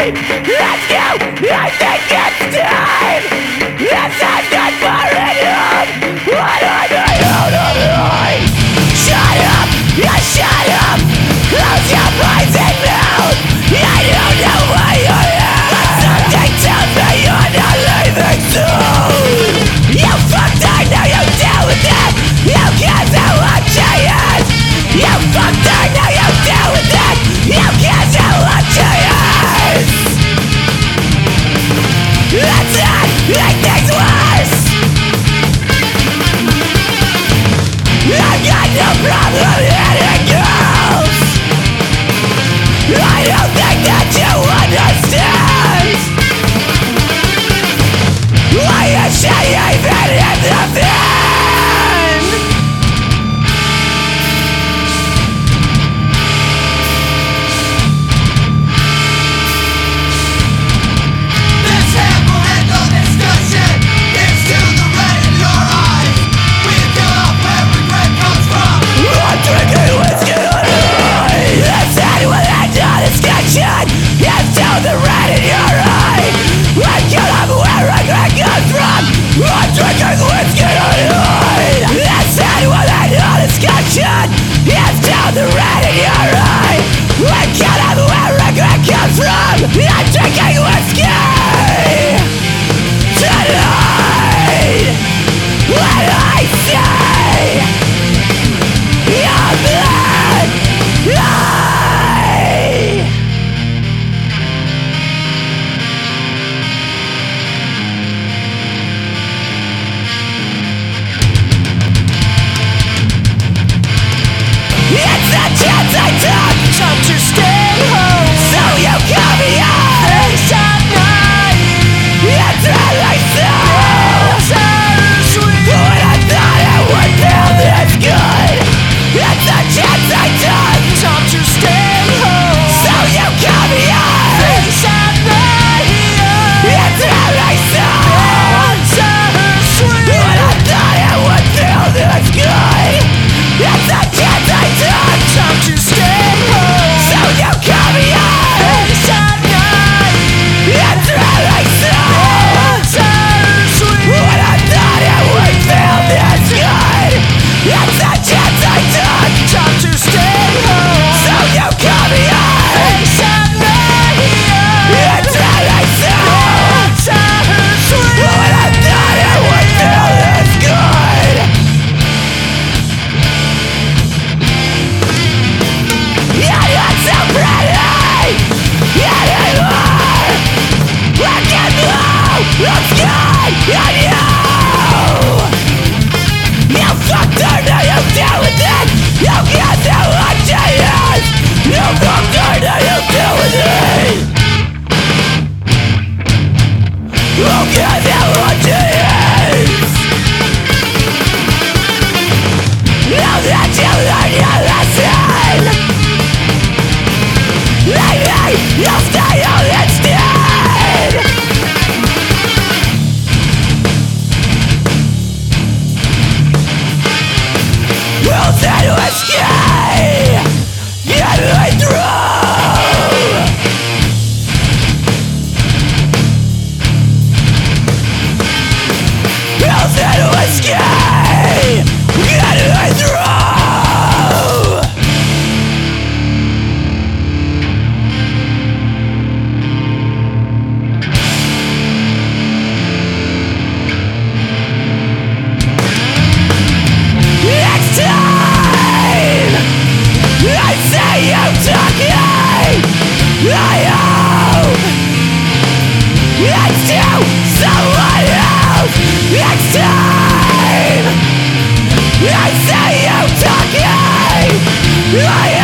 Let's go! I think it's time! This is not far enough! What am I out of line? Shut up! Yeah, shut up! Close your eyes and mouth! I don't know why you're here! But something tells me you're not leaving soon! You fucked, I know you deal with it! You can't do what you is! You fucked, I know you deal with it! You can't do what you is! That's it! Make things worse! I've got no problem hitting girls! I don't think that you understand! Why is she even in the band? This hand will end all discussion. It's to the red in your eyes. We kill off where regret comes from. I'm drinking whiskey on high! This head will end all discussion! It's to the red in your eye! We kill off where regret comes from! I'm drinking whiskey on high! This head will end all discussion! It's to the red in your eye! We kill off where regret comes from! I'm drinking whiskey! Tonight! What I say! Your blood! I It's a chance I took! Time to stay home. So you come here! Face at night. It's really so! Bittersweet. When I thought it would feel this good! It's a chance I took! Time to stay home. So you come here! Face at night. It's really so! Bittersweet. When I thought it would feel this good! It's a chance I took! Time to stay home. So you come here! Face at night. It's really so! Bittersweet. When I thought it would feel this good! It's a chance I took! Time to stay home. So you come here! Face at night. It's really so! Bittersweet. When I thought it would feel this good! You're not so pretty! Anymore! Black and blue! Looks good on you! You fucked her, now you deal with it! You can't do what she is! You fucked her, now you deal with it! You can't do what she is! Now that you learn your lesson! Maybe you'll stay on instead! Rules and whiskey! Get me through! Rules and whiskey! Get me through! Next time I say you talking, I hope it's to someone else. Next time I say you talking, I